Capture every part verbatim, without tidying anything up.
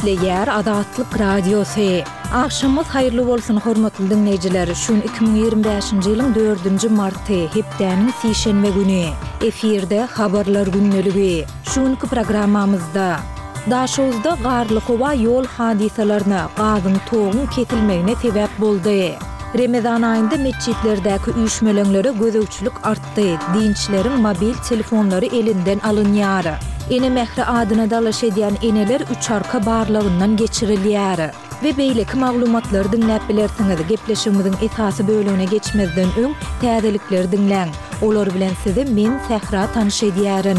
Esleyer Adatlyk Radiosu. Akşamız hayırlı bolsun hormatly dinleyijiler. Şun iki bin ýygrimi beşinji ýylyň dördünji marty hepdeniň sişenme güni. Efirde habarlar günneligi. Şunky programmamyzda Daşowda garly howa ýol hadisalaryna gazyň toğun ketilmegine sebäp boldy. Ramazan ayında mescitlerdäki üýşmeleňlere gözegçilik artdy. Dinçilerin mobil telefonlary elinden alınýar. Ene mehri adyna dalaş edýän eneler üç arka barlygyndan geçirilýär. We beýleki maglumatlary dinläp bilersiňiz. Gepleşigimiziň esasy bölügine geçmezden öň täzelikleri dinläň. Olar bilen sizi men Sehra tanyş edýärin.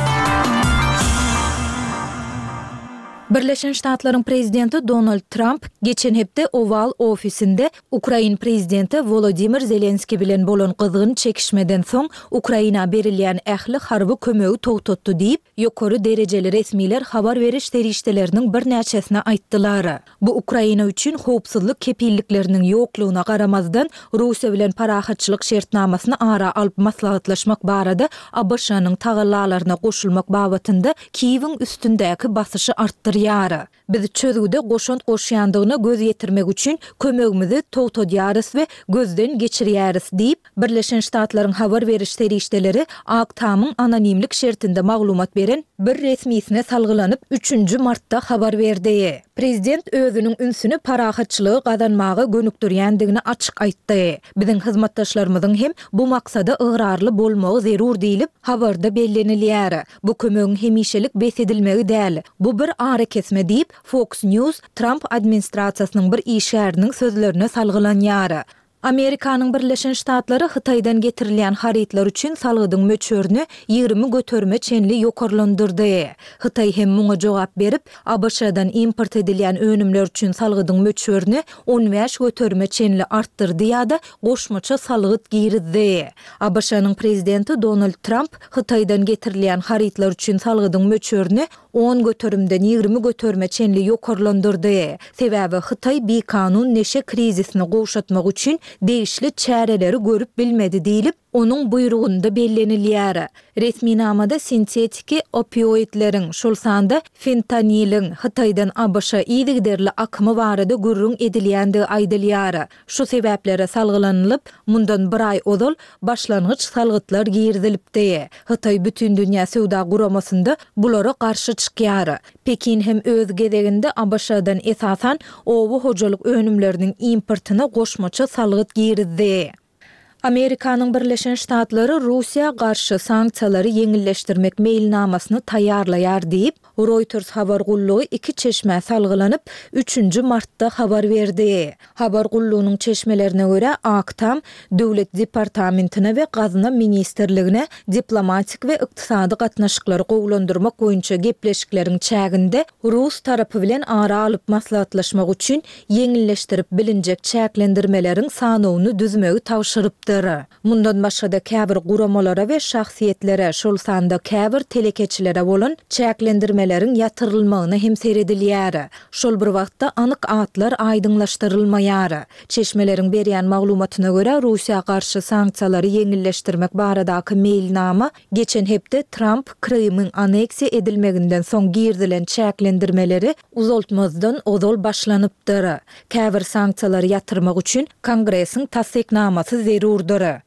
Birleşen Ştatlaryň prezidenti Donald Trump geçen hepde Oval ofisinde Ukraina prezidenti Volodymyr Zelenski bilen bolan gyzgyn çekişmeden soň Ukraina berilýän ähli harby kömegi togtatdy diýip ýokary derejeli resmiler habar beriş derişdeleriniň bir näçesine aýtdylar. Bu Ukraina üçin howpsuzlyk kepillikleriniň ýoklugyna garamazdan Russiýa bilen parahatçylyk şertnamasyny ara alyp maslahatlaşmak barada A B Ş'nyň tagallalaryna goşulmak babatynda Kiýewiň üstündäki basyşy artdyr. Ýara. Biz çözgüde goşant goşýandygyna göz ýetirmek üçin kömegimizi togtadýarys we gözden geçirýäris diýip Birleşen Ştatlaryň habar beriş derişdeleri Aktamyň anonimlik şertinde maglumat beren bir resmiýetine salgylanyp üçünji martda habar berdi. Prezident özüniň ünsüni parahatçylygy gazanmagy gönükdirýändigini açyk aýtdy. Biziň hyzmatdaşlarymyzyň hem bu maksada ıgrarly bolmagy zerur diýilip habarda bellenilýär. Bu kömegiň hemişelik besedilmegi däl. Bu bir ara kesme diýip Fox News Trump administrasiýasynyň bir işgäriniň sözlerine salgylanýar. Amerikanyň Birleşen Ştatlary Hytaýdan getirilýän haritler üçin salgydyň möçörüni ýygrimi götörme çenli ýokarlandyrdy. Hytaý hem muňa jogap berip, A B Ş'dan import edilýän önümler üçin salgydyň möçörüni on beş götörme çenli artdyrdy ýa-da goşmaça salgyt girizdi. A B Ş'nyň prezidenti Donald Trump Hytaýdan getirilýän haritler üçin salgydyň möçörüni on götörümden ýygrimi götörme çenli ýokarlandyrdy. Sebäbi Hytaý bir kanun neşe krizisini goşatmak üçin değişli çäreleri görüp bilmedi diýilip onun buyrugunda bellenilýär. Resmi namada sintetiki opioidleriň, şol sanda fentanilin Hytaýdan A B Ş'a ýygyderli akymy barada gürrüň edilýändigi aýdylýar. Şu sebäplere salgylanylyp, mundan bir ay ozal başlangyç salgytlar girizilipdi. Hytaý bütün dünýä sowda guramasynda bulara garşy çykýar. Pekin hem öz gezeginde A B Ş'dan esasan owu hojalyk önümleriniň importyna goşmaça salgyt girizdi. Amerikanyň Birleşen Ştatlary Russiýa garşy sanksiýalary ýeňilleşdirmek meýilnamasyny taýýarlaýar diýip Reuters habar gullugy iki çeşme salgylanyp üçünji martda habar berdi. Habar gullugynyň çeşmelerine görä Aktam Döwlet Departamentine we Gazna Ministrligine diplomatik we ykdysady gatnaşyklary gowlandyrmak boýunça gepleşikleriň çäginde Rus tarapy bilen ara alyp maslahatlaşmak üçin ýeňilleşdirip bilinjek çäklendirmeleriň sanawyny düzmegi tawşyrypdy. Mundan başga da käbir guramalara we şahsiýetlere, şol sanda käbir telekeçilere bolan çäklendirmeleriň ýatyrylmagyna hem seredilýär. Şol bir wagtda anyk atlar aýdyňlaşdyrylmaýar. Çeşmeleriň berýän maglumatyna görä Russiýa garşy sanksiýalary ýeňilleşdirmek baradaky meýilnama geçen hepde Trump Krymyň aneksiýa edilmeginden soň girdilen çäklendirmeleri uzaltmazdan ozal başlanypdyr. Käbir sanksiýalary ýatyrmak üçin Kongresiň tasdiknamasy zerur.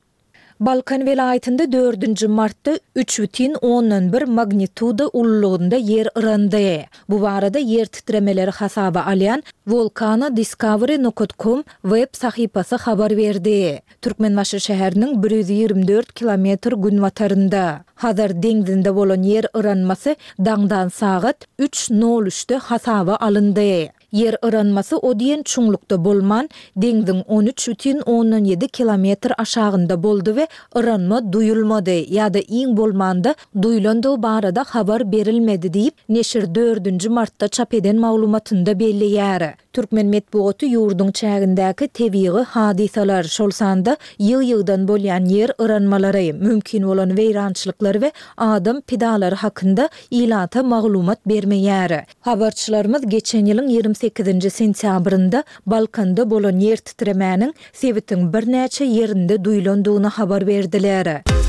Balkan welaýatynda dördünji martda üç бүтүн ондон bir magnituda ululugynda yer ırandy. Bu barada yer titremeleri hasaba alýan volcano discovery nokta com web sahypasy habar berdi. Türkmenbaşy şäheriniň bir yüz ýygrimi dört kilometr günwatarynda Hazar deňizinde bolan yer ıranmasy daňdan sagat üç nol üçte hasaba alındy. Yer ıranmasy o diýen çuňlukda bolman deňiziň on üç бүтүn oндон yedi kilometr aşagynda boldy we ıranma duyulmady ýa-da iň bolmanda duyulandygy barada habar berilmedi diýip neşir dördünji martda çap eden maglumatynda belliýär. Türkmen medeniýeti ýurdun çägindäki tebiği hadisalar şol sanda ýyg-ýygdan bolýan yer ıranmalary, mümkin bolan weýrançylyklar we adam pedalary hakynda ilata maglumat bermeýär. Habarçylarymyz geçen ýylyň ýygrimi sekizinji sentýabrynda Balkanda bolan yer titremäniň sebitiniň bir näçe ýerinde duyulandygyny habar berdiler.